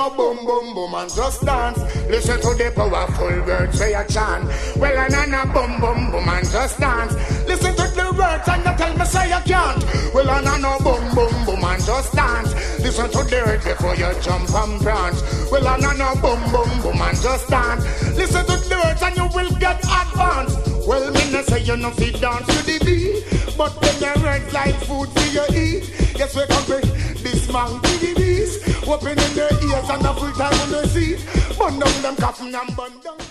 no boom boom boom and just dance. Listen to the powerful words say a chant. Well, I no boom boom boom and just dance. Listen to the words and you tell me say you can't. Well, I no boom boom boom and just dance. Listen to the words before you jump and branch. Well, I no boom boom boom and just dance. Listen to the words and you will get advanced. Well, me no say you no fit dance to the beat, but then your words like food for you eat. Yes, we come with this man to the beast. Open in their ears and a full time on the seat. Bun down them coffin and bun down.